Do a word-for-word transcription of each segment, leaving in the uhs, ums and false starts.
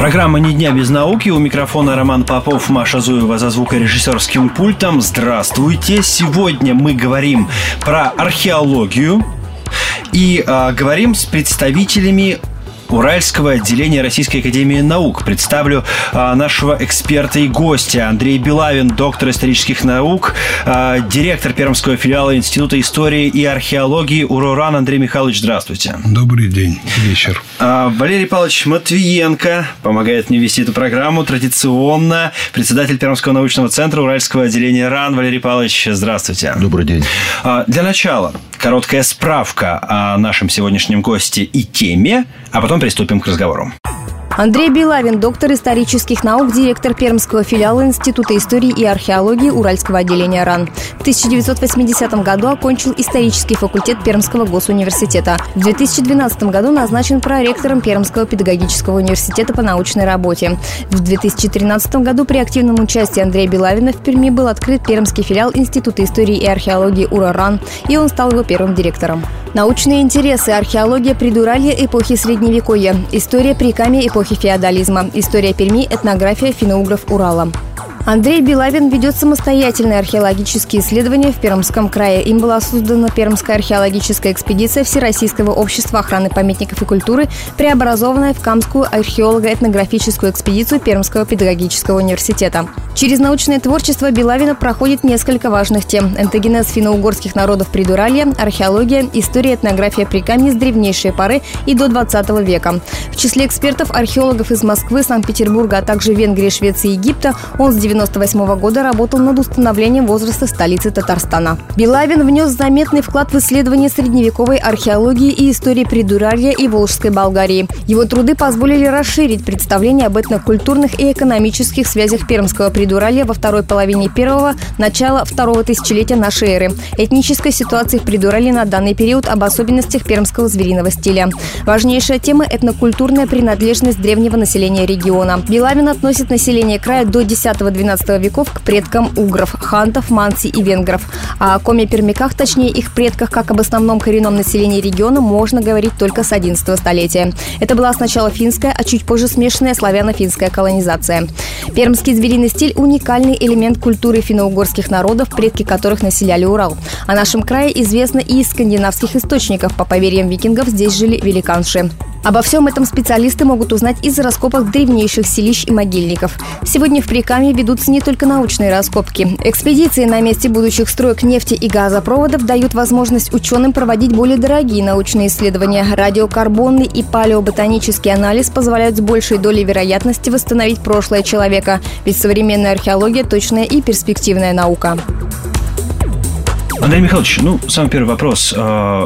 Программа «Ни дня без науки». У микрофона Роман Попов, Маша Зуева за звукорежиссерским пультом. Здравствуйте! Сегодня мы говорим про археологию и э, говорим с представителями Уральского отделения Российской академии наук. Представлю а, нашего эксперта и гостя. Андрей Белавин, доктор исторических наук, а, директор Пермского филиала Института истории и археологии УРОРАН. Андрей Михайлович, здравствуйте. Добрый день, вечер. А, Валерий Павлович Матвиенко помогает мне вести эту программу традиционно. Председатель Пермского научного центра Уральского отделения РАН. Валерий Павлович, здравствуйте. Добрый день. А, для начала короткая справка о нашем сегодняшнем госте и теме, а потом приступим к разговору. Андрей Белавин, доктор исторических наук, директор Пермского филиала Института истории и археологии Уральского отделения РАН. В тысяча девятьсот восьмидесятом году окончил исторический факультет Пермского госуниверситета. В две тысячи двенадцатом году назначен проректором Пермского педагогического университета по научной работе. В две тысячи тринадцатом году при активном участии Андрея Белавина в Перми был открыт Пермский филиал Института истории и археологии УРОРАН, и он стал его первым директором. Научные интересы: археология Придуралья эпохи Средневековья, история Прикамья эпохи феодализма, история Перми, этнография финно-угров Урала. Андрей Белавин ведет самостоятельные археологические исследования в Пермском крае. Им была создана Пермская археологическая экспедиция Всероссийского общества охраны памятников и культуры, преобразованная в Камскую археолого-этнографическую экспедицию Пермского педагогического университета. Через научное творчество Белавина проходит несколько важных тем: энтогенез финно-угорских народов Придуралья, археология, история, этнография Прикамья с древнейшей поры и до двадцатого века. В числе экспертов-археологов из Москвы, Санкт-Петербурга, а также Венгрии, Швеции и Египта он с девяносто восьмого года работал над установлением возраста столицы Татарстана. Белавин внес заметный вклад в исследование средневековой археологии и истории Придуралья и Волжской Болгарии. Его труды позволили расширить представление об этнокультурных и экономических связях Пермского Придуралья во второй половине первого, начала второго тысячелетия нашей эры, этнической ситуации в Придуралье на данный период, об особенностях пермского звериного стиля. Важнейшая тема – этнокультурная принадлежность древнего населения региона. Белавин относит население края до десятого-двенадцатого веков к предкам угров, хантов, манси и венгров. А о коме-пермяках, точнее их предках, как об основном коренном населении региона, можно говорить только с одиннадцатого столетия. Это была сначала финская, а чуть позже смешанная славяно-финская колонизация. Пермский звериный стиль – уникальный элемент культуры финно-угорских народов, предки которых населяли Урал. О нашем крае известно и из скандинавских источников. По поверьям викингов, здесь жили великанши. Обо всем этом специалисты могут узнать из раскопок древнейших селищ и могильников. Сегодня в Прикамье ведутся не только научные раскопки. Экспедиции на месте будущих строек нефти и газопроводов дают возможность ученым проводить более дорогие научные исследования. Радиокарбонный и палеоботанический анализ позволяют с большей долей вероятности восстановить прошлое человека. Ведь современная археология – точная и перспективная наука. Андрей Михайлович, ну, самый первый вопрос.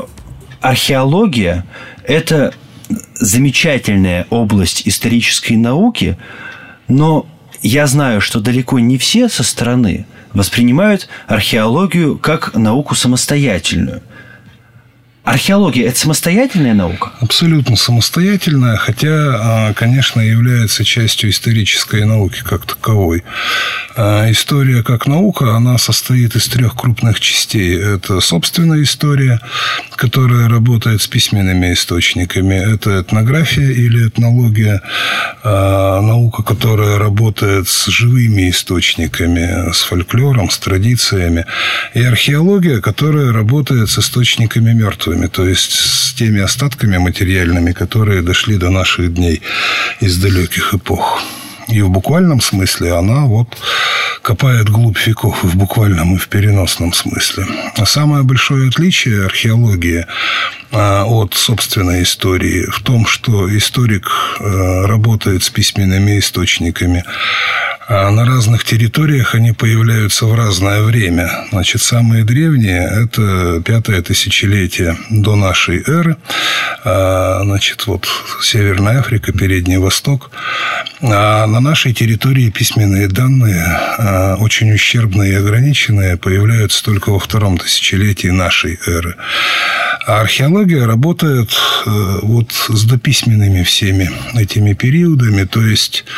Археология – это замечательная область исторической науки, но я знаю, что далеко не все со стороны воспринимают археологию как науку самостоятельную. Археология – это самостоятельная наука? Абсолютно самостоятельная, хотя, конечно, является частью исторической науки как таковой. История как наука, она состоит из трех крупных частей. Это собственная история, которая работает с письменными источниками. Это этнография или этнология, наука, которая работает с живыми источниками, с фольклором, с традициями. И археология, которая работает с источниками мертвыми, то есть с теми остатками материальными, которые дошли до наших дней из далеких эпох. И в буквальном смысле она вот копает глубь веков, и в буквальном, и в переносном смысле. А самое большое отличие археологии от собственной истории в том, что историк работает с письменными источниками. А на разных территориях они появляются в разное время. Значит, самые древние – это пятое тысячелетие до нашей эры. Значит, вот Северная Африка, Передний Восток. А на нашей территории письменные данные, очень ущербные и ограниченные, появляются только во втором тысячелетии нашей эры. А археология работает вот с дописьменными всеми этими периодами, то есть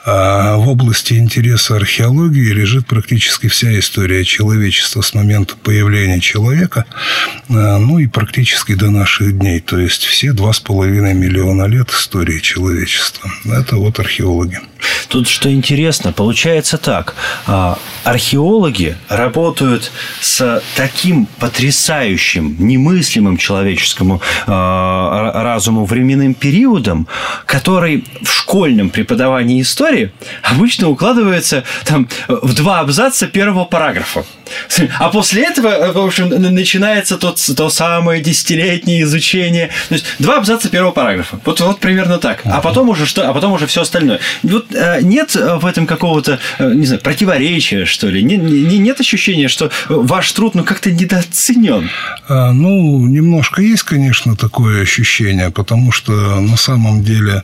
А в области интереса археологии лежит практически вся история человечества с момента появления человека, ну и практически до наших дней. То есть все два с половиной миллиона лет истории человечества. Это вот археологи. Тут что интересно, получается так. Археологи работают с таким потрясающим, немыслимым человеческому разуму временным периодом, который в школьном преподавании истории обычно укладывается там, в два абзаца первого параграфа. А после этого, в общем, начинается тот, то самое десятилетнее изучение. То есть два абзаца первого параграфа. Вот, вот примерно так. А потом уже что? А потом уже все остальное. Вот нет в этом какого-то, не знаю, противоречия, что ли? Нет, нет ощущения, что ваш труд ну как-то недооценен? А, ну, немножко есть, конечно, такое ощущение, потому что на самом деле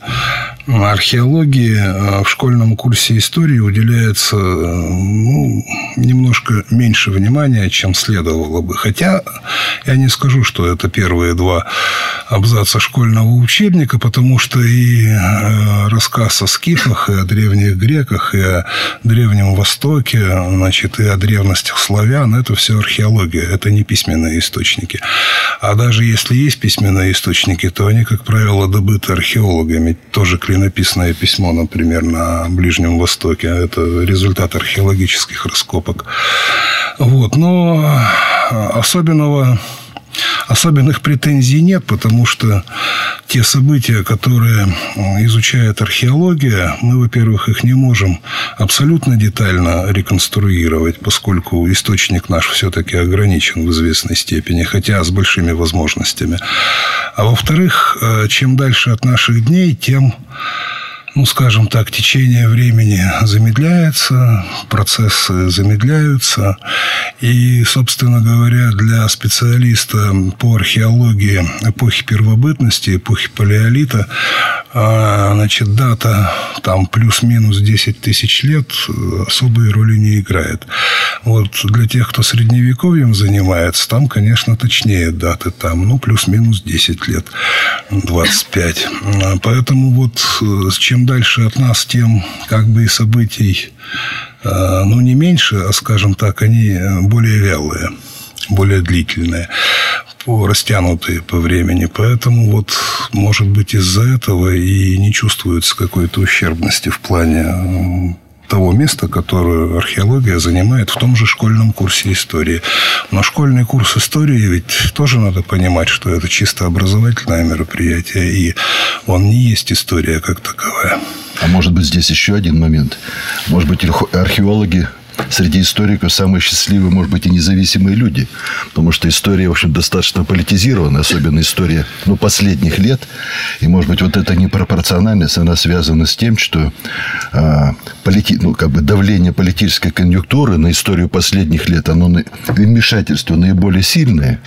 археологии в школьном курсе истории уделяется ну, немножко меньше внимания, чем следовало бы. Хотя я не скажу, что это первые два абзаца школьного учебника, потому что и рассказ о скифах, и о древних греках, и о Древнем Востоке, значит, и о древностях славян – это все археология, это не письменные источники. А даже если есть письменные источники, то они, как правило, добыты археологами. Тоже клинописное письмо, например, на Ближнем Востоке. Это результат археологических раскопок. Вот. Но особенного... Особенных претензий нет, потому что те события, которые изучает археология, мы, во-первых, их не можем абсолютно детально реконструировать, поскольку источник наш все-таки ограничен в известной степени, хотя с большими возможностями. А во-вторых, чем дальше от наших дней, тем... Ну, скажем так, течение времени замедляется, процессы замедляются. И, собственно говоря, для специалиста по археологии эпохи первобытности, эпохи палеолита, значит, дата там плюс-минус десять тысяч лет особой роли не играет. Вот для тех, кто средневековьем занимается, там, конечно, точнее даты. Там, ну, плюс-минус десять лет, двадцать пять. Поэтому вот с чем дальше от нас, тем как бы и событий, ну, не меньше, а, скажем так, они более вялые, более длительные, растянутые по времени. Поэтому вот, может быть, из-за этого и не чувствуется какой-то ущербности в плане того места, которое археология занимает в том же школьном курсе истории. Но школьный курс истории ведь тоже надо понимать, что это чисто образовательное мероприятие, и он не есть история как таковая. А может быть, здесь еще один момент. Может быть, археологи среди историков самые счастливые, может быть, и независимые люди. Потому что история, в общем, достаточно политизирована. Особенно история ну, последних лет. И, может быть, вот эта непропорциональность, она связана с тем, что а, полити... ну, как бы давление политической конъюнктуры на историю последних лет, оно на... вмешательство наиболее сильное.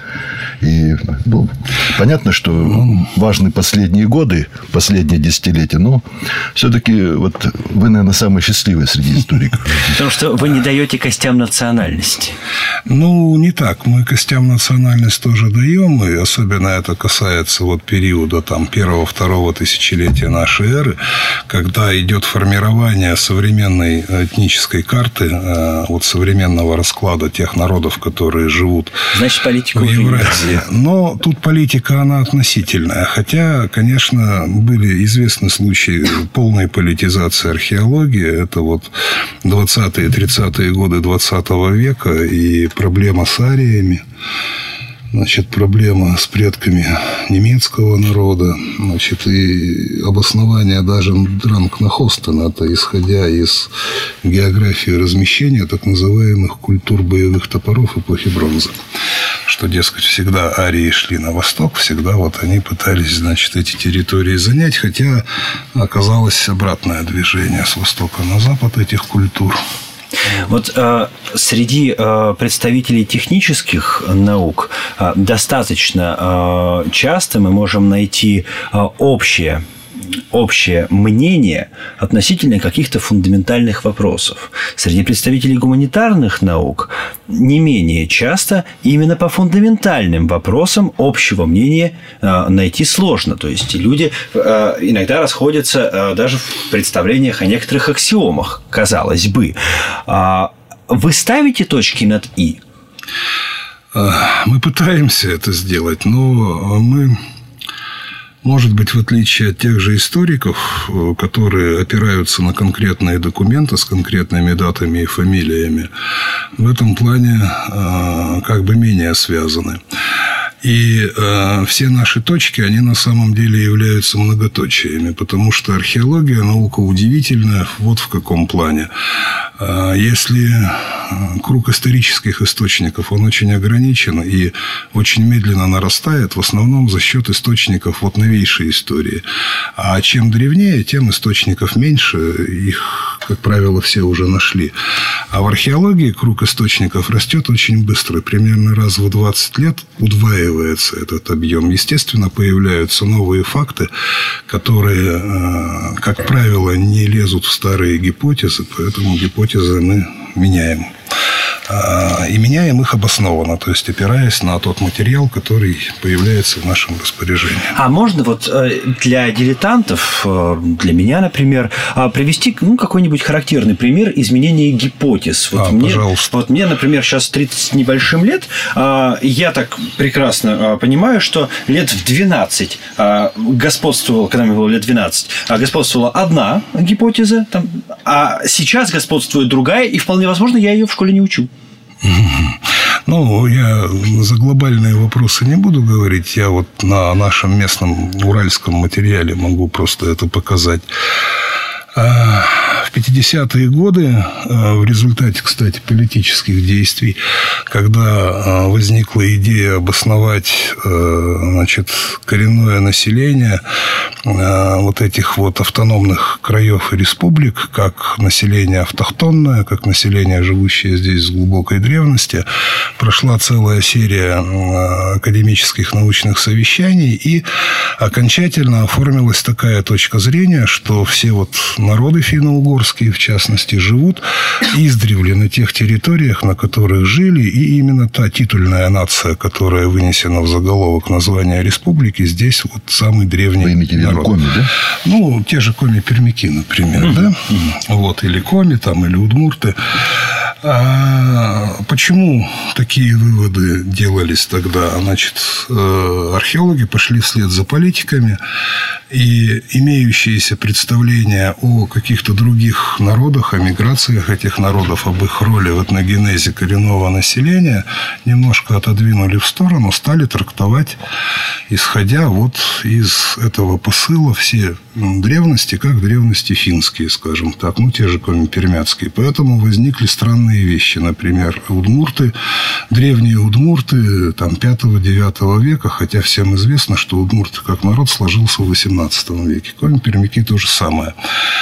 И ну, понятно, что важны последние годы, последние десятилетия. Но все-таки вот вы, наверное, самые счастливые среди историков. Потому что вы не даете костям национальности. Ну, не так. Мы костям национальность тоже даем, и особенно это касается вот периода там первого-второго тысячелетия нашей эры, когда идет формирование современной этнической карты, вот современного расклада тех народов, которые живут Значит, политику в Евразии. Но тут политика, она относительная. Хотя, конечно, были известны случаи полной политизации археологии. Это вот двадцатые-тридцатые годы двадцатого века и проблема с ариями, значит, проблема с предками немецкого народа, значит, и обоснование даже Дранкнахостена, это исходя из географии размещения так называемых культур боевых топоров эпохи бронзы. Что, дескать, всегда арии шли на восток, всегда вот они пытались, значит, эти территории занять, хотя оказалось обратное движение с востока на запад этих культур. Вот э, среди э, представителей технических наук э, достаточно э, часто мы можем найти э, общее общее мнение относительно каких-то фундаментальных вопросов. Среди представителей гуманитарных наук не менее часто именно по фундаментальным вопросам общего мнения э, найти сложно. То есть люди э, иногда расходятся э, даже в представлениях о некоторых аксиомах, казалось бы. А вы ставите точки над «и»? Мы пытаемся это сделать, но мы... Может быть, в отличие от тех же историков, которые опираются на конкретные документы с конкретными датами и фамилиями, в этом плане как бы менее связаны. И э, все наши точки, они на самом деле являются многоточиями, потому что археология – наука удивительная вот в каком плане. Э, если круг исторических источников, он очень ограничен и очень медленно нарастает, в основном за счет источников вот новейшей истории. А чем древнее, тем источников меньше, их, как правило, все уже нашли. А в археологии круг источников растет очень быстро, примерно раз в двадцать лет удваивается этот объем. Естественно, появляются новые факты, которые, как правило, не лезут в старые гипотезы, поэтому гипотезы мы меняем. И меняем их обоснованно, то есть опираясь на тот материал, который появляется в нашем распоряжении. А можно вот для дилетантов, для меня, например, привести ну, какой-нибудь характерный пример изменения гипотез? Вот а, мне, пожалуйста. Вот мне, например, сейчас тридцать с небольшим лет, я так прекрасно понимаю, что лет в двенадцать господствовала, когда мне было лет двенадцать, господствовала одна гипотеза, там, а сейчас господствует другая, и вполне возможно, я ее в школе не учу. Ну, я за глобальные вопросы не буду говорить. Я вот на нашем местном уральском материале могу просто это показать. В пятидесятые годы, в результате, кстати, политических действий, когда возникла идея обосновать, значит, коренное население вот этих вот автономных краев и республик, как население автохтонное, как население, живущее здесь с глубокой древности, прошла целая серия академических научных совещаний, и окончательно оформилась такая точка зрения, что все вот народы финно-угорские, в частности, живут издревле на тех территориях, на которых жили, и именно та титульная нация, которая вынесена в заголовок названия республики, здесь вот самый древний Вы имеете в виду народ. Коми, да? Ну, те же коми-пермяки, например, mm-hmm. да? Mm-hmm. Вот, или коми, там, или удмурты. А почему такие выводы делались тогда? Значит, археологи пошли вслед за политиками, и имеющиеся представления о каких-то других народах, о миграциях этих народов, об их роли в этногенезе коренного населения немножко отодвинули в сторону, стали трактовать, исходя вот из этого посыла, все древности, как древности финские, скажем так, ну, те же коми-пермяцкие. Поэтому возникли странные вещи. Например, удмурты, древние удмурты там, пятого-девятого века, хотя всем известно, что удмурты как народ сложился в восемнадцатом веке. Коми-пермяки то же самое.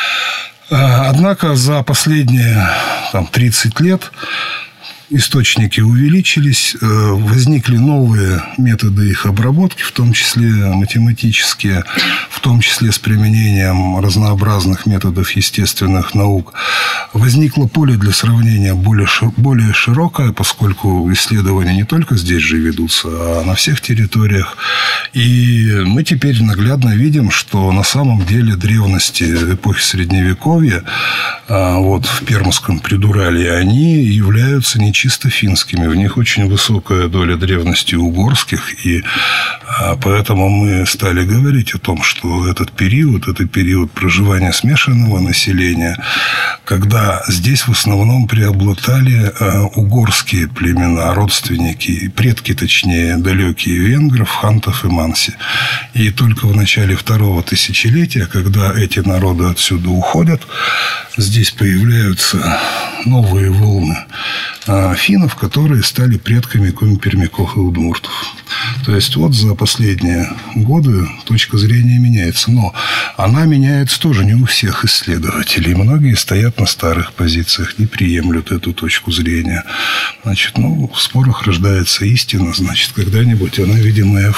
Однако за последние там, тридцать лет источники увеличились, возникли новые методы их обработки, в том числе математические, в том числе с применением разнообразных методов естественных наук. Возникло поле для сравнения более, более широкое, поскольку исследования не только здесь же ведутся, а на всех территориях. И мы теперь наглядно видим, что на самом деле древности эпохи Средневековья вот, в Пермском предуралье, они являются не чисто финскими. В них очень высокая доля древности угорских. И поэтому мы стали говорить о том, что этот период, это период проживания смешанного населения, когда здесь в основном преобладали угорские племена, родственники, предки, точнее, далекие венгров, хантов и манси. И только в начале второго тысячелетия, когда эти народы отсюда уходят, здесь появляются новые волны финнов, которые стали предками коми-пермяков и удмуртов. То есть, вот за последние годы точка зрения меняется. Но она меняется тоже не у всех исследователей. Многие стоят на старых позициях, не приемлют эту точку зрения. Значит, ну, в спорах рождается истина. Значит, когда-нибудь она, видимо, и оформится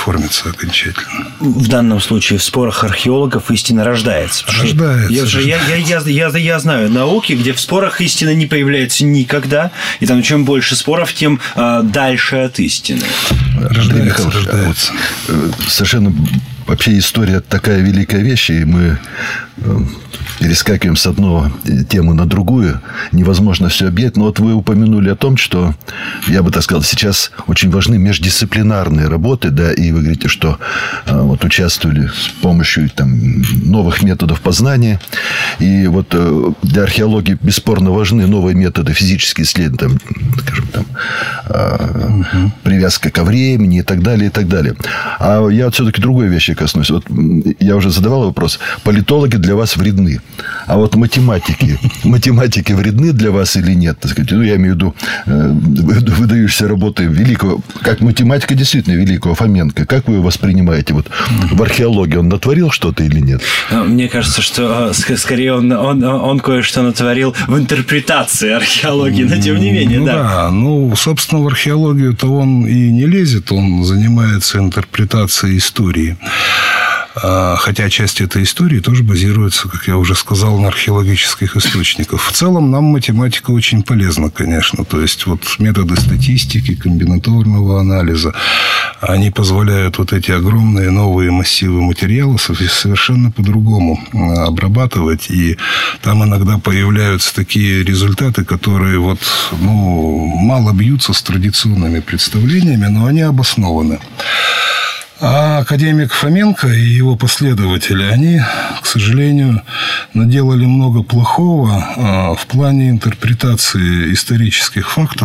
окончательно. В данном случае в спорах археологов истина рождается. Рождается. Я, же, я, я, я, я, я знаю науки, где в спорах истина не появляется никогда, и там чем больше споров, тем а, дальше от истины. Рождается, рождается. Совершенно... Вообще история такая великая вещь, и мы перескакиваем с одной темы на другую. Невозможно все объять. Но вот вы упомянули о том, что, я бы так сказал, сейчас очень важны междисциплинарные работы, да, и вы говорите, что вот участвовали с помощью там, новых методов познания. И вот для археологии бесспорно важны новые методы физические исследования, там, скажем, там, угу. привязка ко времени и так далее, и так далее. А я вот все-таки другой вещи коснусь. Вот я уже задавал вопрос. Политологи для вас вредны. А вот математики. Математики вредны для вас или нет? Так сказать, ну, я имею в виду выдающиеся работы великого... Как математика действительно великого Фоменко. Как вы его воспринимаете? Вот в археологии он натворил что-то или нет? Мне кажется, что скорее он, он, он кое-что натворил в интерпретации археологии. Но тем не менее, ну, да. Да. Ну, собственно, в археологию-то он и не лезет. Он занимается интерпретацией истории. Хотя часть этой истории тоже базируется, как я уже сказал, на археологических источниках. В целом, нам математика очень полезна, конечно. То есть, вот методы статистики, комбинаторного анализа, они позволяют вот эти огромные новые массивы материалов совершенно по-другому обрабатывать. И там иногда появляются такие результаты, которые вот, ну, мало бьются с традиционными представлениями, но они обоснованы. А академик Фоменко и его последователи, они, к сожалению, наделали много плохого в плане интерпретации исторических фактов.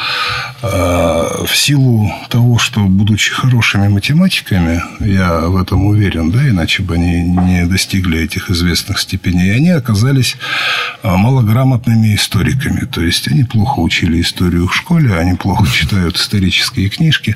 В силу того, что, будучи хорошими математиками, я в этом уверен, да, иначе бы они не достигли этих известных степеней, они оказались малограмотными историками. То есть, они плохо учили историю в школе, они плохо читают исторические книжки,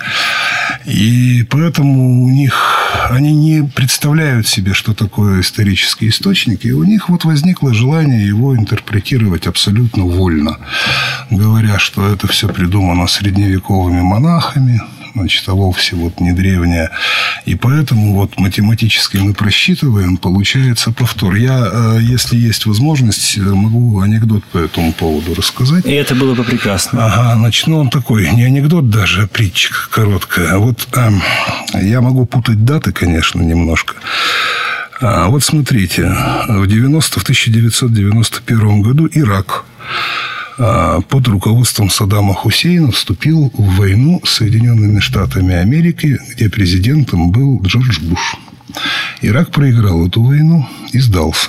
и поэтому у них... Они не представляют себе, что такое исторический источник, и у них вот возникло желание его интерпретировать абсолютно вольно, говоря, что это все придумано средневековыми монахами, значит, а вовсе вот не древняя. И поэтому вот математически мы просчитываем, получается повтор. Я, если есть возможность, могу анекдот по этому поводу рассказать. И это было бы прекрасно. Ага, начну он такой, не анекдот даже, а притча короткая. Вот э, я могу путать даты, конечно, немножко. А вот смотрите, в, девяносто, в тысяча девятьсот девяносто первом году Ирак под руководством Саддама Хусейна вступил в войну с Соединенными Штатами Америки, где президентом был Джордж Буш. Ирак проиграл эту войну и сдался.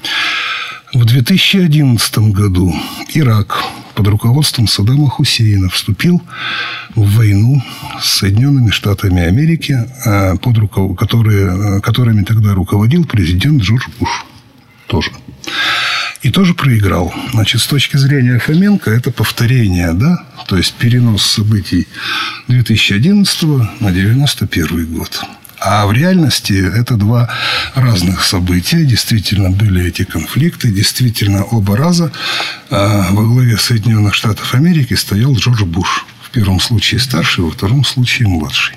В две тысячи одиннадцатом году Ирак под руководством Саддама Хусейна вступил в войну с Соединенными Штатами Америки, под руков... которые... которыми тогда руководил президент Джордж Буш. Тоже. И тоже проиграл. Значит, с точки зрения Фоменко, это повторение, да? То есть, перенос событий две тысячи одиннадцатого на девяносто первый год. А в реальности это два разных события. Действительно были эти конфликты. Действительно, оба раза во главе Соединенных Штатов Америки стоял Джордж Буш. В первом случае старший, во втором случае младший.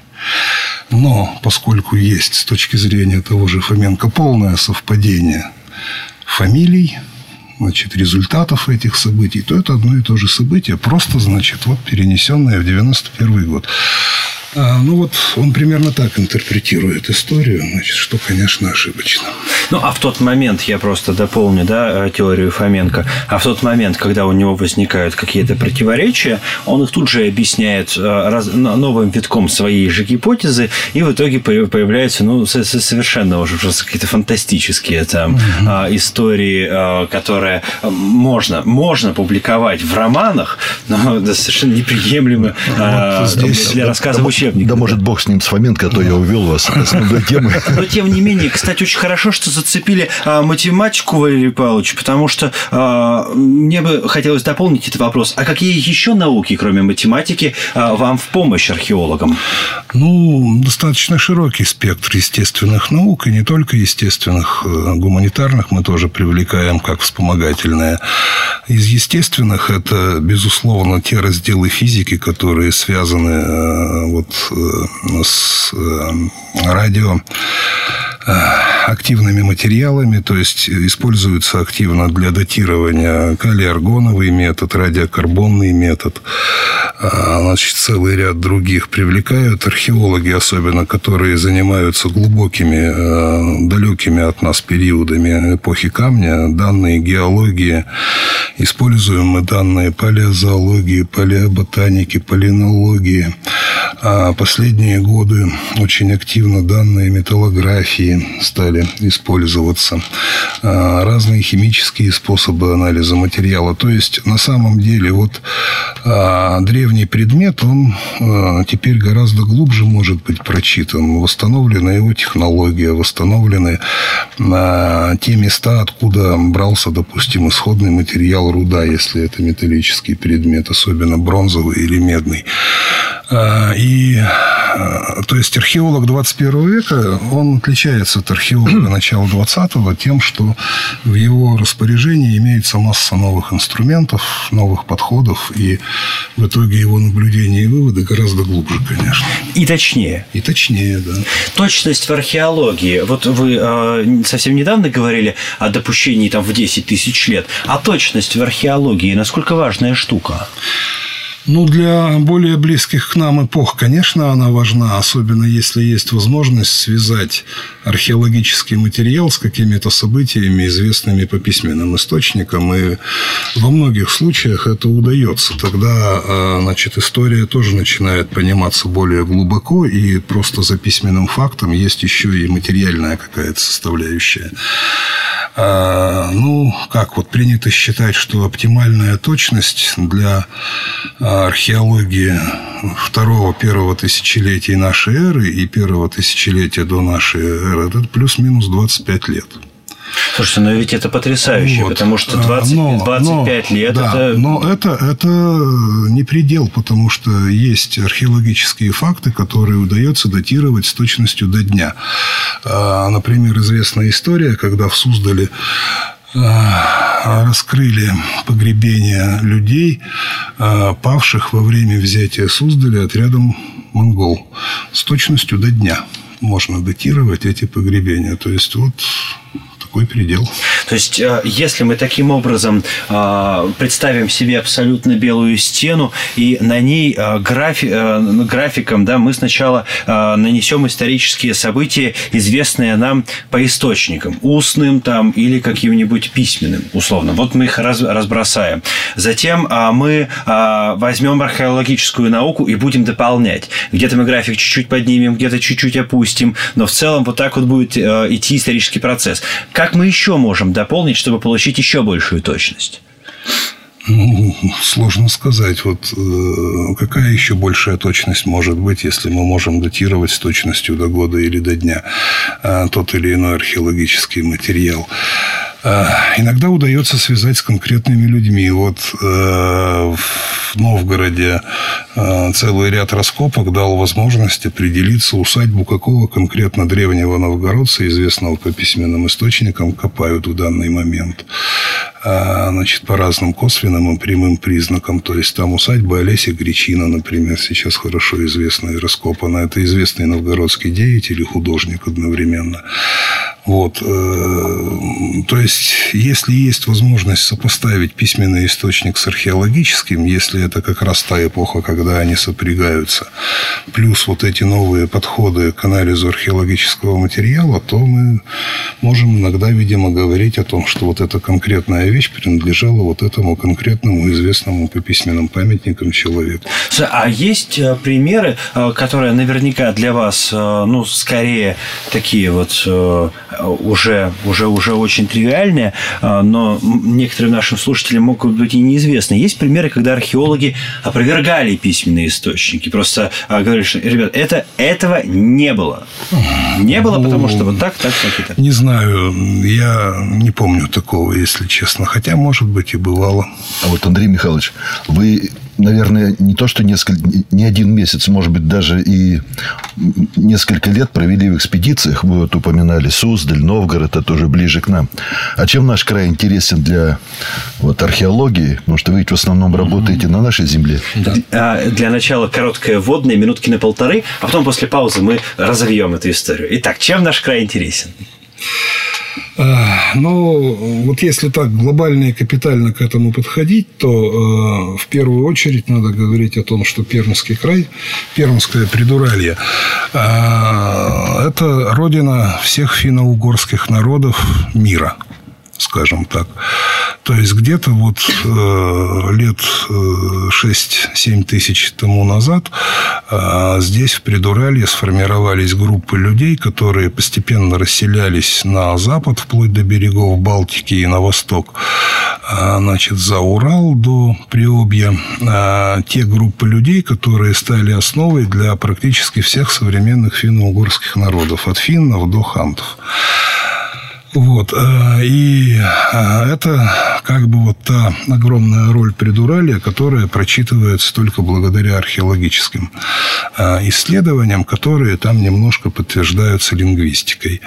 Но поскольку есть с точки зрения того же Фоменко полное совпадение фамилий, значит, результатов этих событий, то это одно и то же событие, просто, значит, вот перенесенное в девяносто первый год. А, ну, вот он примерно так интерпретирует историю, значит, что, конечно, ошибочно. Ну, а в тот момент, я просто дополню, да, теорию Фоменко, а в тот момент, когда у него возникают какие-то противоречия, он их тут же объясняет раз, новым витком своей же гипотезы, и в итоге появляются, ну, совершенно уже просто какие-то фантастические там mm-hmm. истории, которые можно, можно публиковать в романах, но это совершенно неприемлемо вот здесь, для рассказа в учебниках. Да, может, бог с ним, с Фоменко, а то я увел вас с основной темы. Но, тем не менее, кстати, очень хорошо, что зацепили а, математику, Валерий Павлович, потому что а, мне бы хотелось дополнить этот вопрос. А какие еще науки, кроме математики, а, вам в помощь археологам? Ну, достаточно широкий спектр естественных наук, и не только естественных, гуманитарных мы тоже привлекаем как вспомогательные. Из естественных это, безусловно, те разделы физики, которые связаны вот с радио активными материалами, то есть используется активно для датирования калий-аргоновый метод, радиокарбонный метод, значит, целый ряд других. Привлекают археологи, особенно, которые занимаются глубокими, далекими от нас периодами эпохи камня, данные геологии, используем мы данные палеозоологии, палеоботаники, полинологии. А последние годы очень активно данные металлографии стали использоваться, разные химические способы анализа материала. То есть, на самом деле, вот древний предмет, он теперь гораздо глубже может быть прочитан. Восстановлена его технология, восстановлены те места, откуда брался, допустим, исходный материал руда, если это металлический предмет, особенно бронзовый или медный. И, то есть, археолог двадцать первого века, он отличается от археолога начала двадцатого тем, что в его распоряжении имеется масса новых инструментов, новых подходов, и в итоге его наблюдения и выводы гораздо глубже, конечно. И точнее. И точнее, да. Точность в археологии. Вот вы э, совсем недавно говорили о допущении там, в десять тысяч лет. А точность в археологии насколько важная штука? Ну, для более близких к нам эпох, конечно, она важна, особенно если есть возможность связать археологический материал с какими-то событиями, известными по письменным источникам, и во многих случаях это удается. Тогда, значит, история тоже начинает пониматься более глубоко, и просто за письменным фактом есть еще и материальная какая-то составляющая. Ну, как вот принято считать, что оптимальная точность для археологии второго-первого тысячелетия нашей эры и первого тысячелетия до нашей эры – это плюс-минус двадцать пять лет. Слушайте, но ведь это потрясающе, вот. Потому что двадцать, но, двадцать пять но, лет да, это... Но это, это не предел, потому что есть археологические факты, которые удается датировать с точностью до дня. Например, известная история, когда в Суздале раскрыли погребения людей, павших во время взятия Суздаля отрядом монгол. С точностью до дня можно датировать эти погребения. То есть, вот... такой предел. То есть, если мы таким образом представим себе абсолютно белую стену, и на ней графи... графиком, да, мы сначала нанесем исторические события, известные нам по источникам, устным там, или каким-нибудь письменным, условно. Вот мы их разбросаем. Затем мы возьмем археологическую науку и будем дополнять. Где-то мы график чуть-чуть поднимем, где-то чуть-чуть опустим, но в целом вот так вот будет идти исторический процесс. Как мы еще можем дополнить, чтобы получить еще большую точность? Ну, сложно сказать. Вот э, какая еще большая точность может быть, если мы можем датировать с точностью до года или до дня э, тот или иной археологический материал? Э, иногда удается связать с конкретными людьми. Вот э, в Новгороде э, целый ряд раскопок дал возможность определиться, усадьбу какого конкретно древнего новгородца, известного по письменным источникам, копают в данный момент. Значит, по разным косвенным и прямым признакам. То есть, там усадьба Олеся Гречина, например, сейчас хорошо известна и раскопана. Это известный новгородский деятель и художник одновременно. Вот. То есть, если есть возможность сопоставить письменный источник с археологическим, если это как раз та эпоха, когда они сопрягаются, плюс вот эти новые подходы к анализу археологического материала, то мы можем иногда, видимо, говорить о том, что вот эта конкретная вещь принадлежала вот этому конкретному известному по письменным памятникам человеку. А есть примеры, которые наверняка для вас, ну, скорее такие вот уже, уже, уже очень тривиальные, но некоторым нашим слушателям могут быть и неизвестны. Есть примеры, когда археологи опровергали письменные источники. Просто говорили, что, ребят, это, этого не было. Не было, потому что вот так, так, так и так. Не знаю, я не помню такого, если честно. Хотя, может быть, и бывало. А вот, Андрей Михайлович, вы наверное, не то, что несколько, не один месяц, может быть, даже и несколько лет провели в экспедициях. Вы вот упоминали Суздаль, Новгород, это уже ближе к нам. А чем наш край интересен для вот, археологии? Потому что вы ведь в основном работаете mm-hmm. на нашей земле. Да. Для начала короткое вводное, минутки на полторы, а потом после паузы мы разовьем эту историю. Итак, чем наш край интересен? Ну, вот если так глобально и капитально к этому подходить, то э, в первую очередь надо говорить о том, что Пермский край, Пермское Придуралье э, – это родина всех финно-угорских народов мира, скажем так. То есть, где-то вот э, лет шесть-семь тысяч тому назад э, здесь, в Придуралье, сформировались группы людей, которые постепенно расселялись на запад, вплоть до берегов Балтики и на восток, э, значит, за Урал до Приобья. Э, те группы людей, которые стали основой для практически всех современных финно-угорских народов, от финнов до хантов. Вот. И это как бы вот та огромная роль Придуралья, которая прочитывается только благодаря археологическим исследованиям, которые там немножко подтверждаются лингвистикой.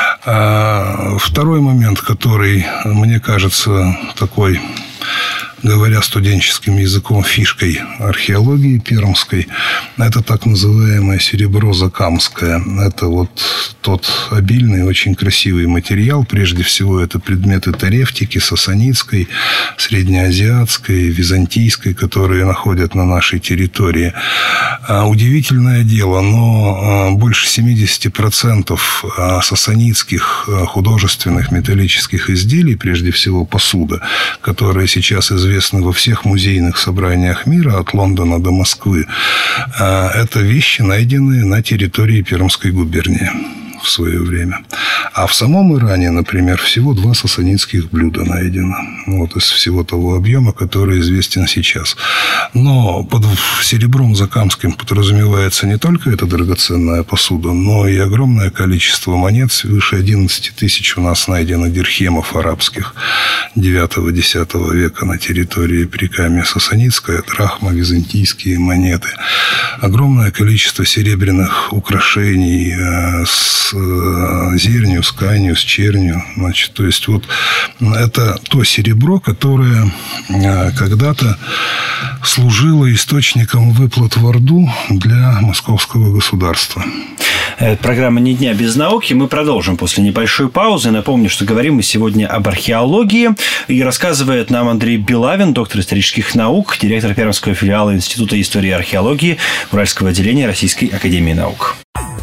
Второй момент, который, мне кажется, такой, говоря студенческим языком, фишкой археологии пермской, это так называемое серебро закамское. Это вот тот обильный, очень красивый материал. Прежде всего, это предметы тарефтики, сасанидской, среднеазиатской, византийской, которые находят на нашей территории. Удивительное дело, но больше семьдесят процентов сасанидских художественных металлических изделий, прежде всего посуда, которые сейчас известны известны во всех музейных собраниях мира, от Лондона до Москвы, это вещи, найденные на территории Пермской губернии в свое время. А в самом Иране, например, всего два сасанидских блюда найдено. Вот из всего того объема, который известен сейчас. Но под серебром закамским подразумевается не только эта драгоценная посуда, но и огромное количество монет. Свыше одиннадцати тысяч у нас найдено дирхемов арабских девятого-десятого века на территории Прикамья. Сасанидская драхма, византийские монеты. Огромное количество серебряных украшений с зернью, с канью, с чернью. Значит, то есть, вот это то серебро, которое когда-то служило источником выплат в Орду для московского государства. Это программа «Ни дня без науки». Мы продолжим после небольшой паузы. Напомню, что говорим мы сегодня об археологии. И рассказывает нам Андрей Белавин, доктор исторических наук, директор Пермского филиала Института истории и археологии Уральского отделения Российской академии наук.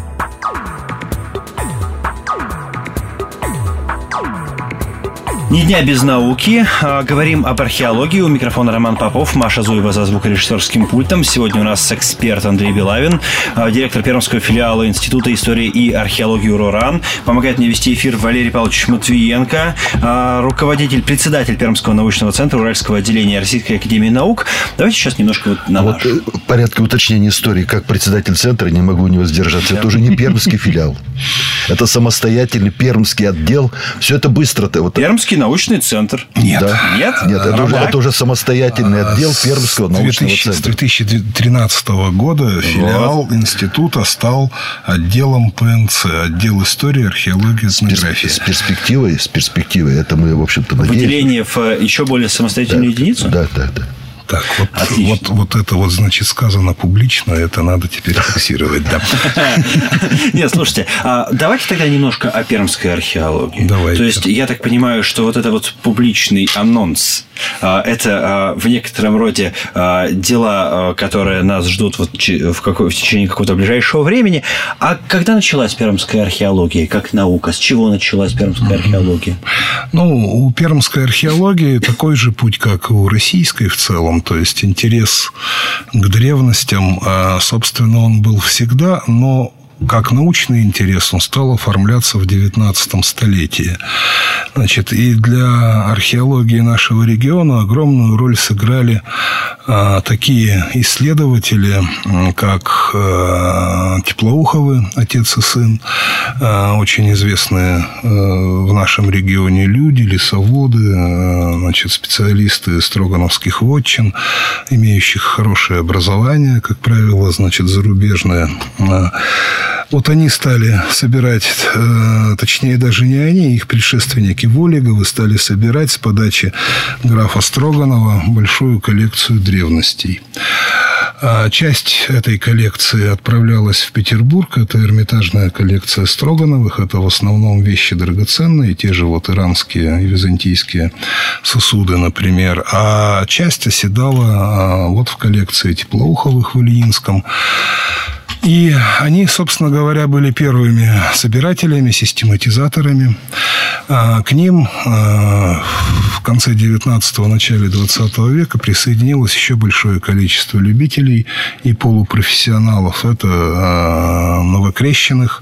Ни дня без науки. Говорим об археологии. У микрофона Роман Попов, Маша Зуева за звукорежиссерским пультом. Сегодня у нас эксперт Андрей Белавин, директор Пермского филиала Института истории и археологии УРОРАН. Помогает мне вести эфир Валерий Павлович Матвиенко, руководитель, председатель Пермского научного центра Уральского отделения Российской академии наук. Давайте сейчас немножко вот на наш... Вот в порядке уточнения истории, как председатель центра, не могу не воздержаться. Это уже не Пермский филиал. Это самостоятельный Пермский отдел. Все это быстро-то. Вот... Пермский научный центр. Нет. Да. Нет? Нет, это уже, это уже самостоятельный отдел Пермского научного центра. С две тысячи тринадцатого года филиал вот. института стал отделом ПНЦ, отдел истории, археологии, этнографии. С перспективой, с перспективой, это мы, в общем-то, надеемся. Выделение в еще более самостоятельную да, единицу? Да, да, да. Так, вот, вот, вот это вот, значит, сказано публично, это надо теперь фиксировать, да. Нет, слушайте, давайте тогда немножко о пермской археологии. Давайте. То есть, я так понимаю, что вот это вот публичный анонс, это в некотором роде дела, которые нас ждут вот в, какой, в течение какого-то ближайшего времени. А когда началась пермская археология, как наука? С чего началась пермская археология? Ну, у пермской археологии такой же путь, как и у российской в целом. То есть, интерес к древностям, собственно, он был всегда, но как научный интерес он стал оформляться в девятнадцатом столетии. Значит, и для археологии нашего региона огромную роль сыграли а, такие исследователи, как а, Теплоуховы, отец и сын, а, очень известные а, в нашем регионе люди, лесоводы, а, значит, специалисты строгановских вотчин, имеющих хорошее образование, как правило, значит, зарубежное. Вот они стали собирать, точнее, даже не они, их предшественники Волеговы стали собирать с подачи графа Строганова большую коллекцию древностей. Часть этой коллекции отправлялась в Петербург. Это Эрмитажная коллекция Строгановых. Это в основном вещи драгоценные, те же вот иранские и византийские сосуды, например. А часть оседала вот в коллекции Теплоуховых в Ильинском. И они, собственно говоря, были первыми собирателями, систематизаторами. К ним в конце девятнадцатого, начале двадцатого века присоединилось еще большое количество любителей и полупрофессионалов. Это новокрещенных,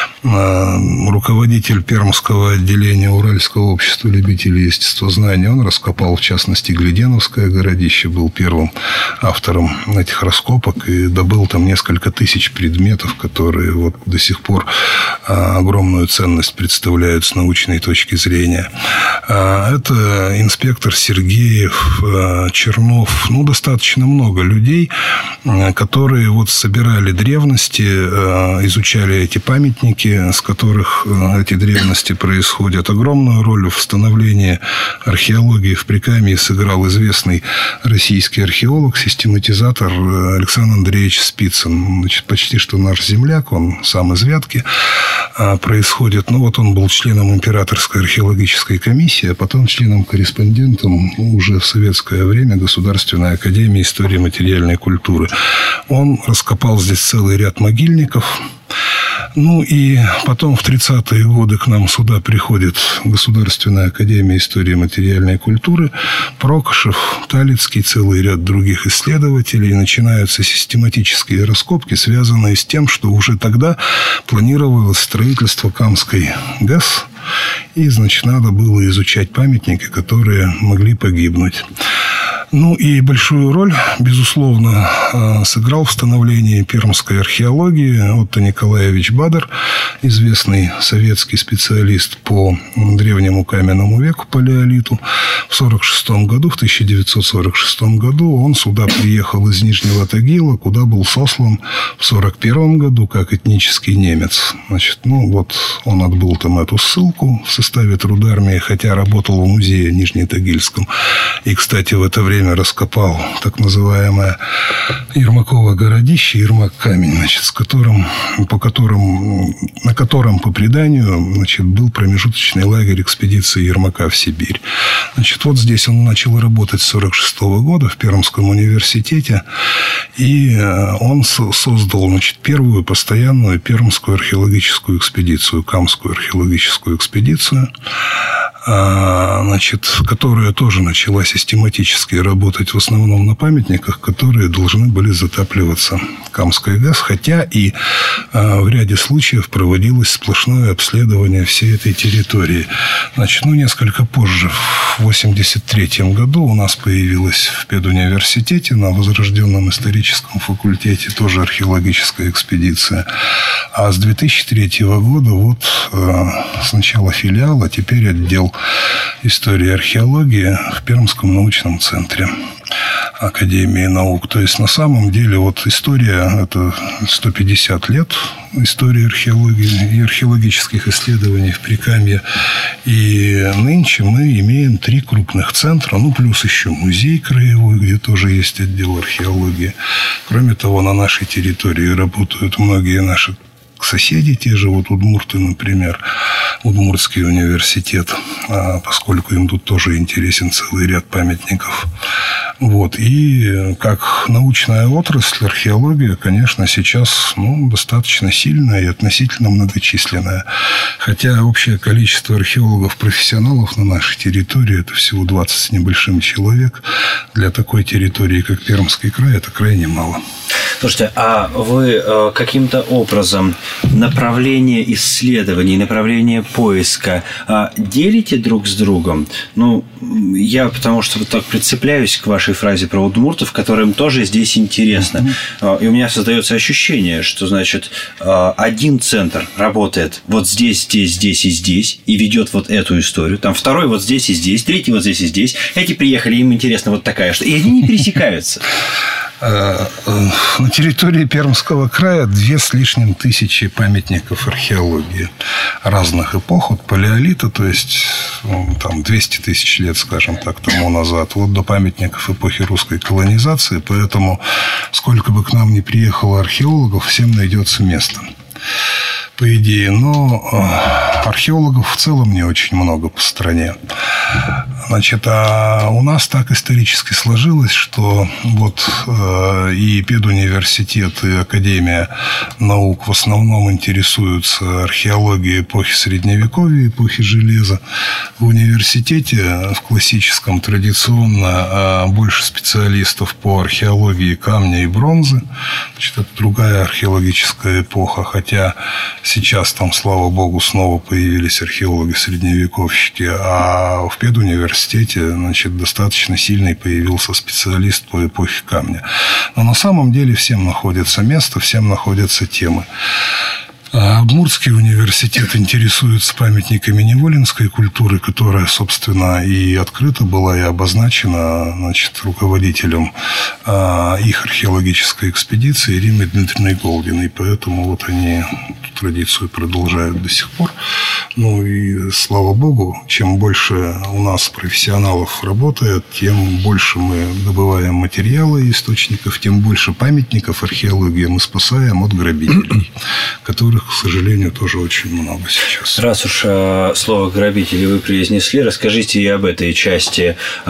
руководитель Пермского отделения Уральского общества любителей естествознания. Он раскопал, в частности, Гледеновское городище, был первым автором этих раскопок и добыл там несколько тысяч предметов, которые вот до сих пор огромную ценность представляют с научной точки зрения. Это инспектор Сергеев, Чернов, ну, достаточно много людей, которые вот собирали древности, изучали эти памятники, с которых эти древности происходят. Огромную роль в становлении археологии в Прикамье сыграл известный российский археолог, систематизатор Александр Андреевич Спицын. Значит, почти что наш земляк, он сам из Вятки происходит. Ну, вот он был членом Императорской археологической комиссии, а потом членом-корреспондентом уже в советское время Государственной академии истории и материальной культуры. Он раскопал здесь целый ряд могильников. Ну, и потом в тридцатые годы к нам сюда приходит Государственная академия истории и материальной культуры, Прокошев, Талицкий, целый ряд других исследователей. И начинаются систематические раскопки, связанные с тем, что уже тогда планировалось строительство Камской ГЭС. И, значит, надо было изучать памятники, которые могли погибнуть. Ну, и большую роль, безусловно, сыграл в становлении пермской археологии Отто Николаевич Бадер, известный советский специалист по древнему каменному веку, палеолиту. В сорок шестом году, в тысяча девятьсот сорок шестом году он сюда приехал из Нижнего Тагила, куда был сослан в сорок первом году как этнический немец. Значит, ну, вот он отбыл там эту ссылку в составе трудармии, хотя работал в музее Нижнетагильском. И, кстати, в это время раскопал так называемое Ермаково городище, Ермак-камень, значит, с которым, по которым, на котором, по преданию, значит, был промежуточный лагерь экспедиции Ермака в Сибирь. Значит, вот здесь он начал работать с сорок шестого года в Пермском университете, и он создал, значит, первую постоянную пермскую археологическую экспедицию, Камскую археологическую экспедицию, значит, которая тоже начала систематически работать в основном на памятниках, которые должны были затапливаться Камской ГЭС, хотя и в ряде случаев проводилось сплошное обследование всей этой территории. Значит, ну, несколько позже, в восемьдесят третьем году, у нас появилась в педуниверситете на возрожденном историческом факультете тоже археологическая экспедиция. А с две тысячи третьего года вот сначала филиал, а теперь отдел истории и археологии в Пермском научном центре Академии наук. То есть, на самом деле, вот история – это сто пятьдесят лет истории археологии и археологических исследований в Прикамье. И нынче мы имеем три крупных центра, ну, плюс еще музей краевой, где тоже есть отдел археологии. Кроме того, на нашей территории работают многие наши соседи, те же вот удмурты, например, Удмуртский университет, поскольку им тут тоже интересен целый ряд памятников Вот. И как научная отрасль, археология, конечно, сейчас ну, достаточно сильная и относительно многочисленная. Хотя общее количество археологов-профессионалов на нашей территории – это всего двадцать с небольшим человек. Для такой территории, как Пермский край, это крайне мало. Слушайте, а вы каким-то образом направление исследований, направление поиска делите друг с другом? Ну, я потому что вот так прицепляюсь к вашей фразе про удмуртов, которым тоже здесь интересно. Mm-hmm. И у меня создается ощущение, что, значит, один центр работает вот здесь, здесь, здесь и здесь, и ведет вот эту историю. Там второй вот здесь и здесь, третий вот здесь и здесь. Эти приехали, им интересно вот такая, что... И они не пересекаются. На территории Пермского края две с лишним тысячи памятников археологии разных эпох, от палеолита, то есть ну, там двести тысяч лет, скажем так, тому назад, вот до памятников эпохи русской колонизации. Поэтому сколько бы к нам ни приехало археологов, всем найдется место, по идее. Но археологов в целом не очень много по стране. Значит, а у нас так исторически сложилось, что вот э, и педуниверситет, и Академия наук в основном интересуются археологией эпохи Средневековья, эпохи Железа. В университете, в классическом, традиционно больше специалистов по археологии камня и бронзы. Значит, это другая археологическая эпоха, хотя сейчас там, слава богу, снова появились археологи-средневековщики, а в педуниверситете значит, достаточно сильный появился специалист по эпохе камня. Но на самом деле всем находится место, всем находятся темы. Удмуртский университет интересуется памятниками неволинской культуры, которая, собственно, и открыта была, и обозначена значит, руководителем их археологической экспедиции Ириной Дмитриевной Голдиной. Поэтому вот они эту традицию продолжают до сих пор. Ну и слава богу, чем больше у нас профессионалов работает, тем больше мы добываем материалы и источников, тем больше памятников археологии мы спасаем от грабителей, которых, к сожалению, тоже очень много сейчас. Раз уж э, слово «грабители» вы произнесли, расскажите и об этой части э,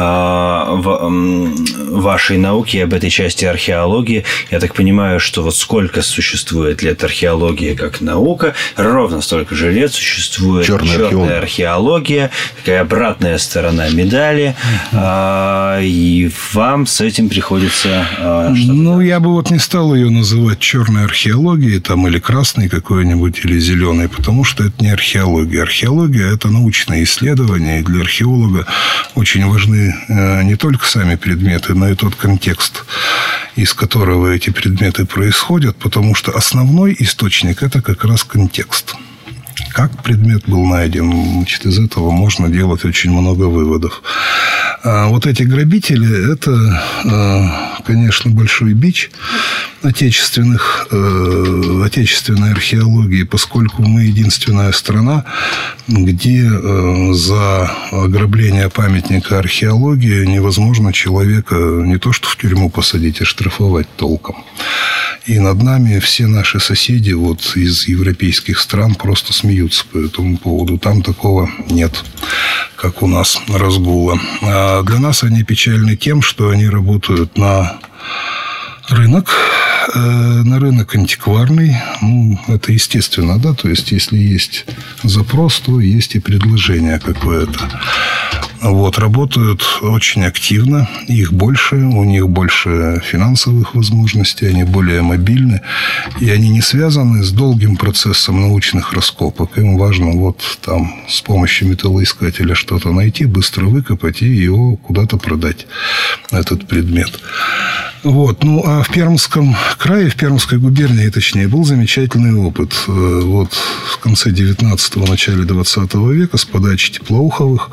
в, э, вашей науки, об этой части археологии. Я так понимаю, что вот сколько существует лет археологии как наука, ровно столько же лет существует черная, черная археология, такая обратная сторона медали, э, и вам с этим приходится э, что-то Ну, делать. я бы вот не стал ее называть черной археологией там, или красной какой-нибудь, или зеленой, потому что это не археология. Археология – это научные исследования, и для археолога очень важны не только сами предметы, но и тот контекст, из которого эти предметы происходят, потому что основной источник – это как раз контекст. Как предмет был найден, значит, из этого можно делать очень много выводов. А вот эти грабители – это, конечно, большой бич отечественных, отечественной археологии, поскольку мы единственная страна, где за ограбление памятника археологии невозможно человека не то что в тюрьму посадить, а штрафовать толком. И над нами все наши соседи вот из европейских стран просто смеются по этому поводу. Там такого нет, как у нас, разгула. А для нас они печальны тем, что они работают на рынок, на рынок антикварный. Ну, это естественно, да, то есть, если есть запрос, то есть и предложение какое-то. Вот, работают очень активно, их больше, у них больше финансовых возможностей, они более мобильны, и они не связаны с долгим процессом научных раскопок. Им важно вот там с помощью металлоискателя что-то найти, быстро выкопать и его куда-то продать, этот предмет. Вот. Ну, а в Пермском крае, в Пермской губернии, точнее, был замечательный опыт. Вот в конце девятнадцатого, начале двадцатого века с подачи Теплоуховых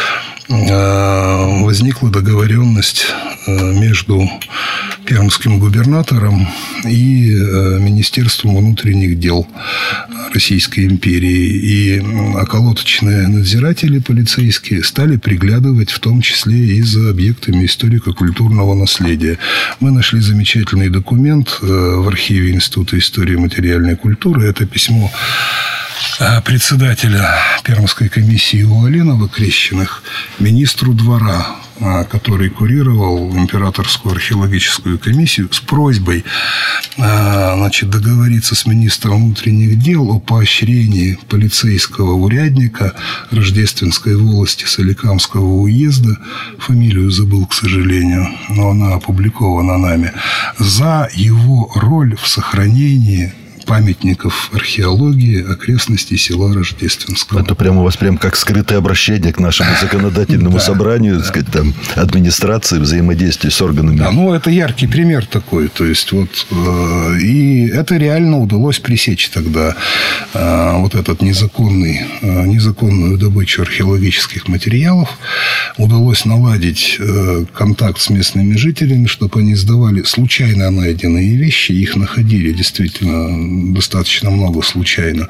возникла договоренность между пермским губернатором и Министерством внутренних дел Российской империи. И околоточные надзиратели полицейские стали приглядывать в том числе и за объектами историко-культурного наследия. Мы нашли замечательный документ в архиве Института истории и материальной культуры. Это письмо председателя Пермской комиссии Уалинова Крещеных министру двора который курировал императорскую археологическую комиссию с просьбой, значит, договориться с министром внутренних дел о поощрении полицейского урядника Рождественской волости Соликамского уезда, фамилию забыл, к сожалению, но она опубликована нами, за его роль в сохранении памятников археологии окрестностей села Рождественского. Это прямо у вас прям как скрытое обращение к нашему законодательному собранию, так сказать, там, администрации, взаимодействия с органами. Да, ну, это яркий пример такой. То есть, вот, э, и это реально удалось пресечь тогда э, вот этот незаконный, э, незаконную добычу археологических материалов. Удалось наладить э, контакт с местными жителями, чтобы они сдавали случайно найденные вещи. Их находили действительно достаточно много случайно.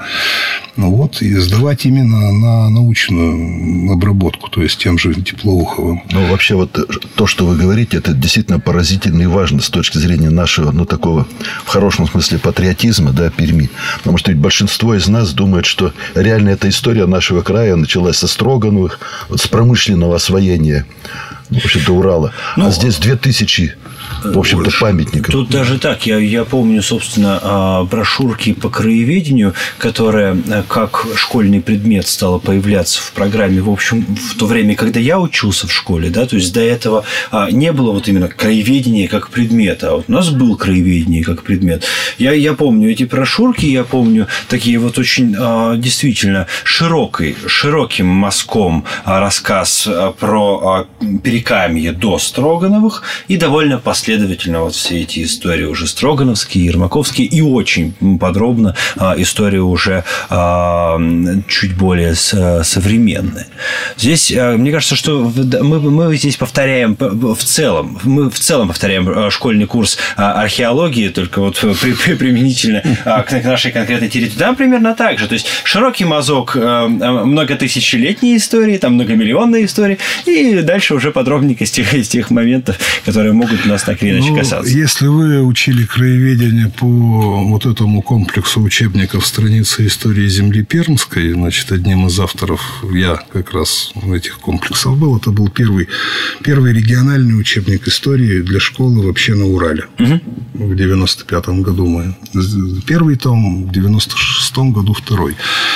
Ну вот, и сдавать именно на научную обработку, то есть тем же Теплоуховым. Ну, вообще, вот то, что вы говорите, это действительно поразительно и важно с точки зрения нашего, ну, такого, в хорошем смысле, патриотизма, да, Перми. Потому что ведь большинство из нас думает, что реально эта история нашего края началась со Строгановых, вот с промышленного освоения, в общем-то, Урала. Ну, а здесь две тысячи, в общем-то, памятников. Тут даже так. Я, я помню, собственно, брошюрки по краеведению, которая как школьный предмет стала появляться в программе, в общем, в то время, когда я учился в школе, да, то есть до этого не было вот именно краеведения как предмета, а вот у нас был краеведение как предмет. Я, я помню эти брошюрки, я помню такие вот очень действительно широкий, широким мазком рассказ про Перекамье до Строгановых и довольно последовательно Следовательно, вот все эти истории уже строгановские, ермаковские и очень подробно а, истории уже а, чуть более с, современные. Здесь, а, мне кажется, что мы, мы здесь повторяем в целом, мы в целом повторяем школьный курс археологии, только вот при, при, применительно а, к нашей конкретной территории. Там примерно так же. То есть широкий мазок а, многотысячелетней истории, там многомиллионной истории, и дальше уже подробненько из тех, из тех моментов, которые могут нас так или иначе ну, касаться. Если вы учили краеведение по вот этому комплексу учебников «Страницы истории земли Пермской», значит, одним из авторов я как раз этих комплексов был. Это был первый, первый региональный учебник истории для школы вообще на Урале. Угу. В девяносто пятом году мы. Первый том, в девяносто шестом году второй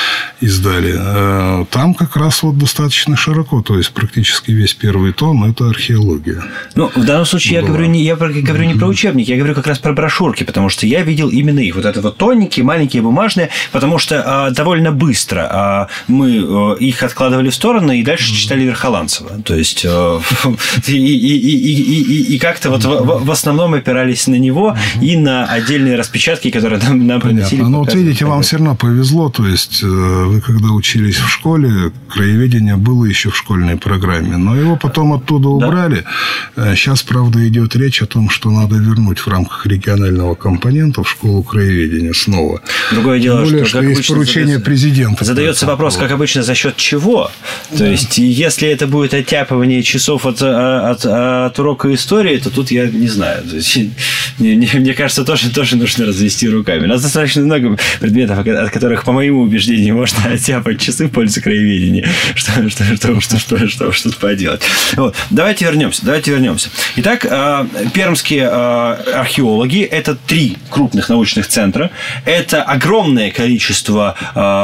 издали. Там как раз вот достаточно широко, то есть практически весь первый том – это археология. Ну, в данном случае была. я говорю не я говорю не про учебники, я говорю как раз про брошюрки, потому что я видел именно их. Вот это вот тоненькие, маленькие, бумажные, потому что а, довольно быстро а, мы а, их откладывали в сторону и дальше mm-hmm. читали Верхоланцева. То есть а, и, и, и, и, и, и как-то вот в, в основном опирались на него mm-hmm. и на отдельные распечатки, которые нам, нам приносили. Ну, вот видите, вам все равно повезло, то есть вы когда учились в школе, краеведение было еще в школьной программе, но его потом оттуда убрали. Да. Сейчас, правда, идет речь о том, что надо вернуть в рамках регионального компонента в школу краеведения снова. Другое дело, более, что, что есть поручение задается, президента. Задается вопрос, как обычно, за счет чего? Да. То есть, если это будет оттяпывание часов от, от, от урока истории, то тут я не знаю. То есть, мне, мне кажется, тоже, тоже нужно развести руками. У нас достаточно много предметов, от которых, по моему убеждению, можно оттяпать часы в пользу краеведения. Что, что, что, что, что, что, что тут поделать. Вот. Давайте вернемся. Давайте вернемся. Итак, пермские археологи – это три крупных научных центра. Это огромное количество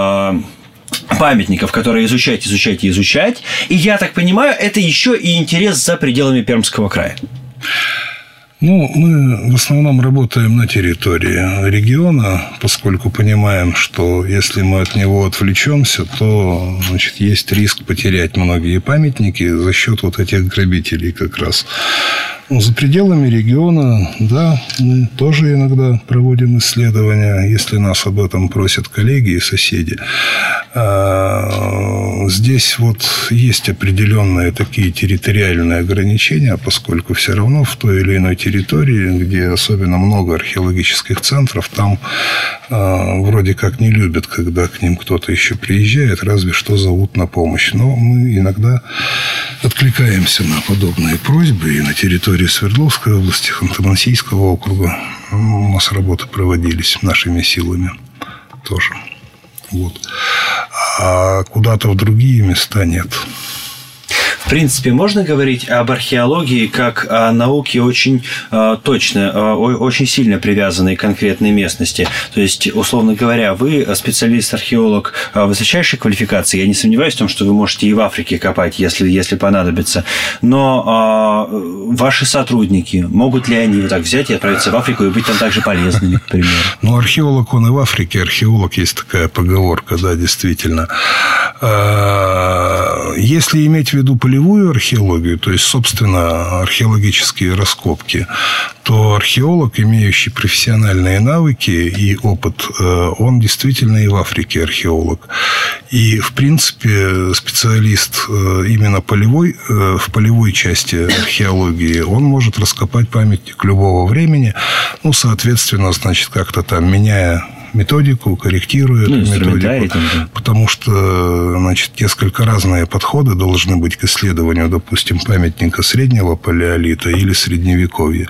памятников, которые изучать, изучать и изучать. И я так понимаю, это еще и интерес за пределами Пермского края. Ну, мы в основном работаем на территории региона, поскольку понимаем, что если мы от него отвлечемся, то, значит, есть риск потерять многие памятники за счет вот этих грабителей как раз. Ну, за пределами региона, да, мы тоже иногда проводим исследования, если нас об этом просят коллеги и соседи. Здесь вот есть определенные такие территориальные ограничения, поскольку все равно в той или иной территории, где особенно много археологических центров, там вроде как не любят, когда к ним кто-то еще приезжает, разве что зовут на помощь. Но мы иногда откликаемся на подобные просьбы, и на территории Свердловской области, Ханты-Мансийского округа у нас работы проводились нашими силами тоже. Вот. А куда-то в другие места нет. В принципе, можно говорить об археологии как о науке очень э, точно, э, очень сильно привязанной к конкретной местности. То есть, условно говоря, вы специалист-археолог э, высочайшей квалификации. Я не сомневаюсь в том, что вы можете и в Африке копать, если, если понадобится. Но э, ваши сотрудники, могут ли они вот так взять и отправиться в Африку и быть там также полезными, к примеру? Ну, археолог, он и в Африке. Археолог, есть такая поговорка, да, действительно. Если иметь в виду полевую археологию, то есть, собственно, археологические раскопки, то археолог, имеющий профессиональные навыки и опыт, он действительно и в Африке археолог. И, в принципе, специалист именно полевой, в полевой части археологии, он может раскопать памятник любого времени, ну, соответственно, значит, как-то там меняя методику, корректируя ну, эту методику, да. Потому что, значит, несколько разные подходы должны быть к исследованию, допустим, памятника среднего палеолита или средневековья.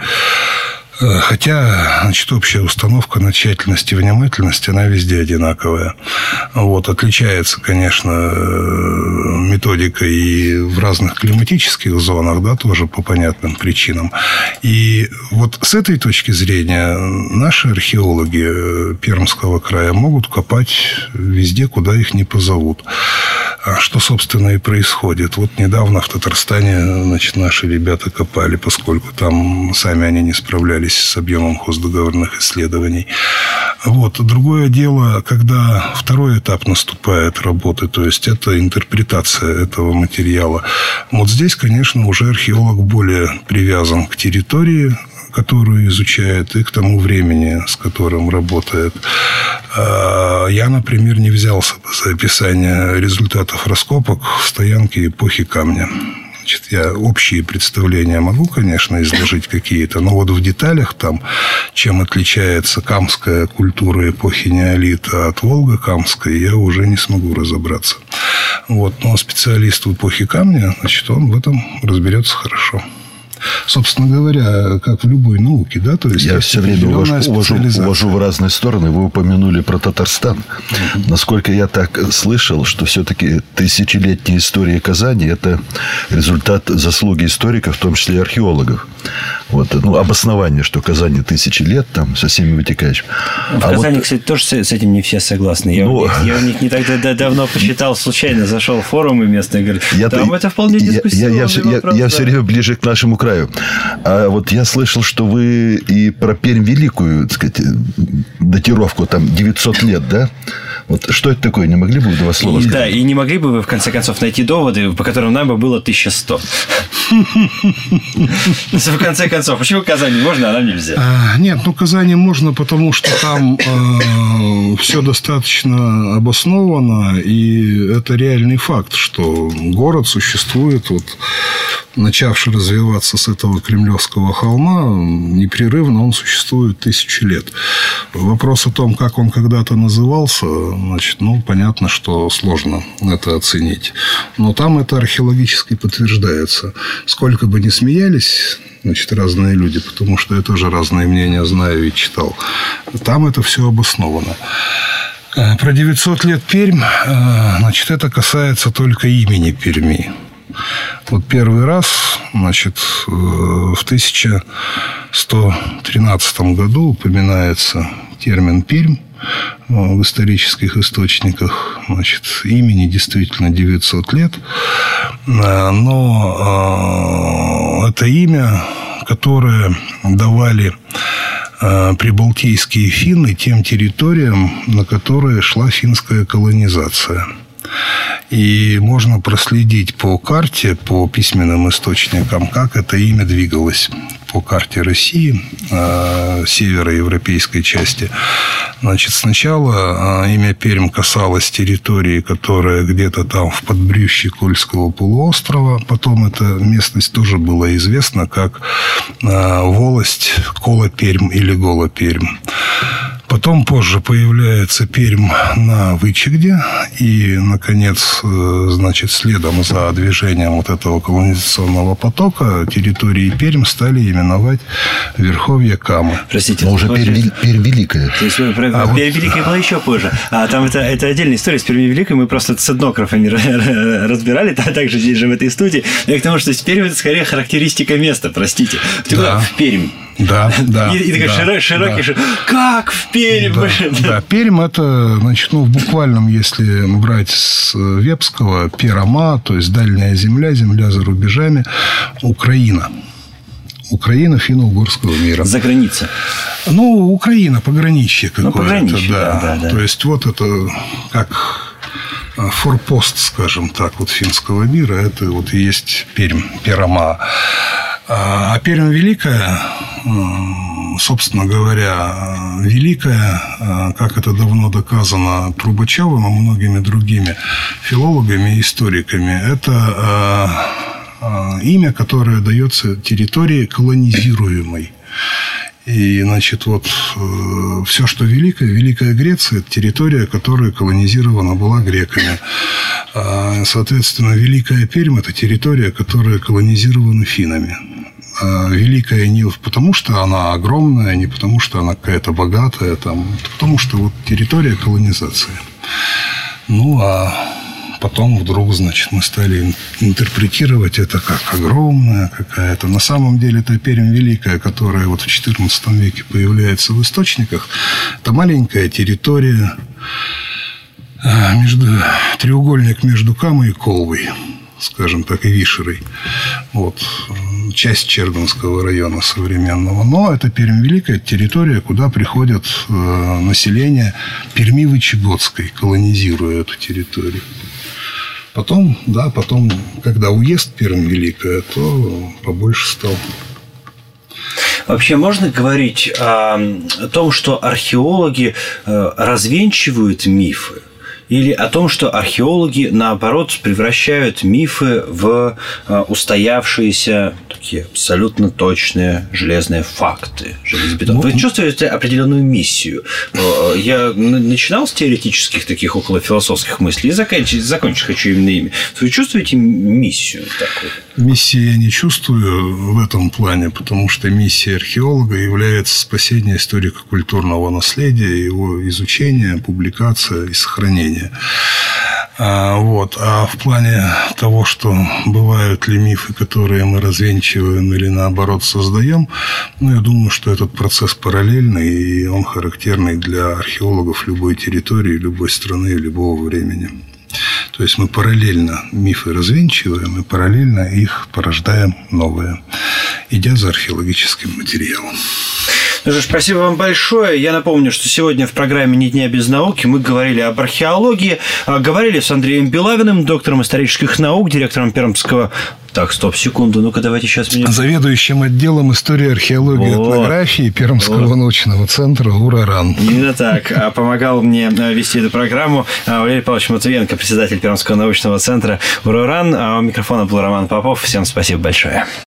Хотя, значит, общая установка на тщательность и внимательность, она везде одинаковая. Вот, отличается, конечно, методика и в разных климатических зонах, да, тоже по понятным причинам. И вот с этой точки зрения наши археологи Пермского края могут копать везде, куда их не позовут. А что, собственно, и происходит. Вот недавно в Татарстане, значит, наши ребята копали, поскольку там сами они не справлялись с объемом хоздоговорных исследований. Вот. Другое дело, когда второй этап наступает работы, то есть это интерпретация этого материала. Вот здесь, конечно, уже археолог более привязан к территории, которую изучает, и к тому времени, с которым работает. Я, например, не взялся бы за описание результатов раскопок в стоянке эпохи камня. Значит, я общие представления могу, конечно, изложить какие-то, но вот в деталях там, чем отличается камская культура эпохи неолита от волго-камской, я уже не смогу разобраться. Вот. Но специалист в эпохе камня, значит, он в этом разберется хорошо. Собственно говоря, как в любой науке, да, то есть... Я все время увожу, увожу, увожу в разные стороны. Вы упомянули про Татарстан. Uh-huh. Насколько я так слышал, что все-таки тысячелетняя история Казани – это результат заслуги историков, в том числе и археологов. Вот, ну, обоснование, что Казани тысячи лет, там, со всеми вытекающими. В а Казани, вот... кстати, тоже с этим не все согласны. Я, ну... у, них, я у них не так давно посчитал, случайно зашел в форумы местные, говорю, я, там это вполне дискуссионный я, я, я, вопрос. Я, я да. все время ближе к нашему краю. А вот я слышал, что вы и про Пермь Великую, так сказать, датировку, там, девятьсот лет, да? Вот что это такое? Не могли бы вы два слова и, сказать? Да, и не могли бы вы, в конце концов, найти доводы, по которым нам бы было тысяча сто? В конце концов, почему Казани можно, а нам нельзя? А, нет, ну, Казани можно, потому что там э, все достаточно обосновано, и это реальный факт, что город существует, вот, начавший развиваться с этого Кремлевского холма, непрерывно он существует тысячи лет. Вопрос о том, как он когда-то назывался, значит, ну, понятно, что сложно это оценить. Но там это археологически подтверждается. Сколько бы ни смеялись, значит, разные люди, потому что я тоже разные мнения знаю и читал, там это все обосновано. Про девятьсот лет Пермь, значит, это касается только имени Перми. Вот первый раз, значит, в тысяча сто тринадцатом году упоминается термин «Пермь» в исторических источниках. Значит, имени действительно девятьсот лет, но это имя, которое давали прибалтийские финны тем территориям, на которые шла финская колонизация. И можно проследить по карте, по письменным источникам, как это имя двигалось по карте России, э, североевропейской части. Значит, сначала э, имя Пермь касалось территории, которая где-то там в подбрюшье Кольского полуострова. Потом эта местность тоже была известна как э, волость Кола-Пермь или Гола-Пермь. Потом позже появляется Пермь на Вычегде. И, наконец, значит, следом за движением вот этого колонизационного потока территории Пермь стали именовать верховье Камы. Простите. Но уже Пермь, Пермь Великая. То есть, а Пермь вот... Великая была еще позже. А там это, это отдельная история с Пермью Великой. Мы просто с этнографами разбирали, также здесь же в этой студии. Я к тому, что Пермь – это скорее характеристика места, простите. Да. В Пермь. Да, да. И, и такой да, широкий, да. Как в Пермь? Да, да. Пермь – это, значит, ну, в буквальном, если брать с вепского, Перама, то есть дальняя земля, земля за рубежами, Украина. Украина финно-угорского мира. За границей. Ну, Украина, пограничье какое-то. Ну, пограничье, да. Да, да. То есть, вот это как форпост, скажем так, вот финского мира, это вот и есть Пермь, Перама. А Пермь Великая, собственно говоря, великая, как это давно доказано Трубачевым и многими другими филологами и историками, это имя, которое дается территории колонизируемой. И, значит, вот все, что великое, Великая Греция – это территория, которая колонизирована была греками. Соответственно, Великая Пермь – это территория, которая колонизирована финнами. Великая не потому, что она огромная, не потому, что она какая-то богатая, там, потому что вот территория колонизации. Ну, а потом вдруг, значит, мы стали интерпретировать это как огромная какая-то. На самом деле, это Пермь Великая, которая вот в четырнадцатом веке появляется в источниках. Это маленькая территория, между, треугольник между Камой и Колвой, скажем так, и Вишерой. Вот. Часть Чердынского района современного. Но это Пермь Великая, территория, куда приходят э, население Перми Вычегодской, колонизируя эту территорию. Потом, да, потом, когда уезд Пермь Великая, то побольше стал. Вообще можно говорить о, о том, что археологи э, развенчивают мифы? Или о том, что археологи, наоборот, превращают мифы в устоявшиеся, такие абсолютно точные железные факты, железобетон. Вы чувствуете определенную миссию? Я начинал с теоретических таких околофилософских мыслей и закончить, закончить хочу именно ими. Вы чувствуете миссию такую? Миссии я не чувствую в этом плане, потому что миссия археолога является спасение историко-культурного наследия, его изучение, публикация и сохранение. А, вот. А в плане того, что бывают ли мифы, которые мы развенчиваем или наоборот создаем, ну, я думаю, что этот процесс параллельный, и он характерный для археологов любой территории, любой страны, любого времени. То есть мы параллельно мифы развенчиваем и параллельно их порождаем новые, идя за археологическим материалом. Ну что ж, спасибо вам большое. Я напомню, что сегодня в программе «Ни дня без науки» мы говорили об археологии. Говорили с Андреем Белавиным, доктором исторических наук, директором Пермского... Так, стоп, секунду, ну-ка давайте сейчас меня... Заведующим отделом истории, археологии и вот. этнографии Пермского вот. научного центра УРАРАН. Именно так. Помогал мне вести эту программу Валерий Павлович Матвиенко, председатель Пермского научного центра УРАРАН. А у микрофона был Роман Попов. Всем спасибо большое.